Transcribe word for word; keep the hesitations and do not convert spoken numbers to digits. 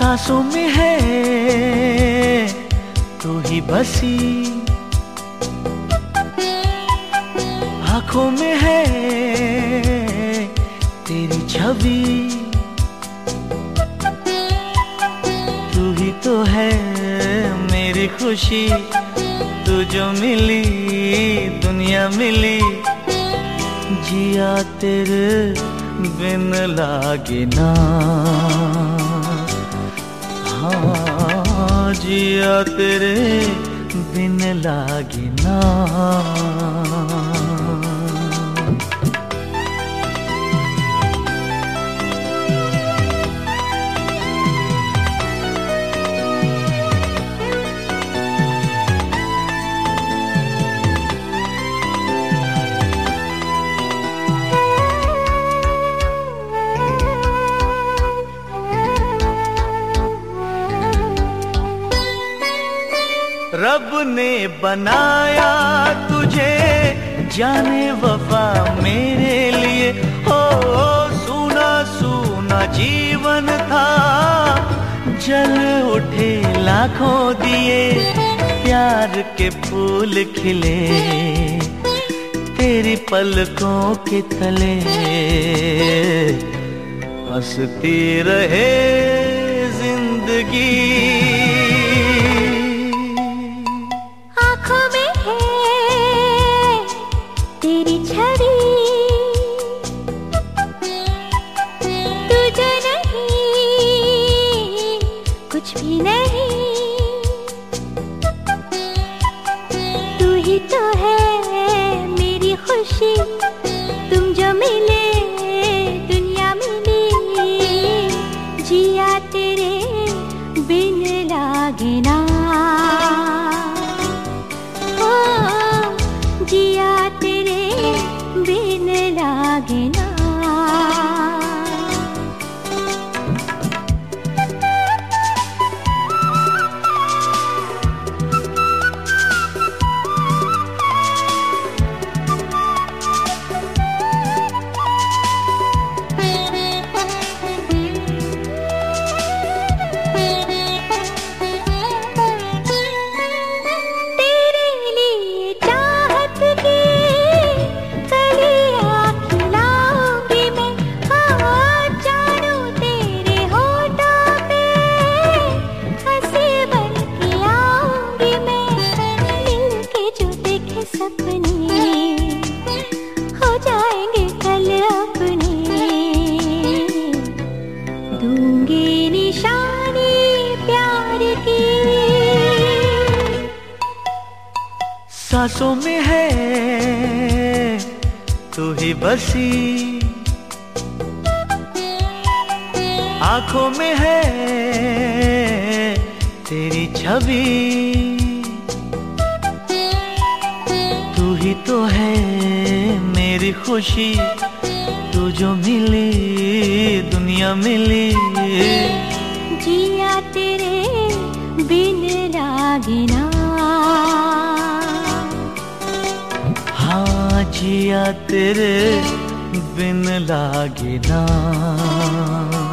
सांसों में है तू ही बसी, आंखों में है तेरी छवि, तू ही तो है मेरी खुशी, तू जो मिली दुनिया मिली, जिया तेरे बिन लागे ना, हाँ जिया तेरे बिन लागे ना। रब ने बनाया तुझे जाने वफा मेरे लिए, हो सूना सूना जीवन था, जल उठे लाखों दिए, प्यार के फूल खिले तेरी पलकों के तले, हंसती रहे जिंदगी। कुछ भी नहीं, तू ही तो है मेरी खुशी, तुम जो मिले दुनिया मिली, जिया तेरे बिन लागे ना, ओ जिया तेरे बिन लागे ना। हो जाएंगे कल अपने, दूंगी निशानी प्यार की। सांसों में है तू ही बसी, आंखों में है तेरी छवि, तू ही तो है मेरी खुशी, तू जो मिली दुनिया मिली, जिया तेरे बिन लागे ना, हाँ जिया तेरे बिन लागे ना।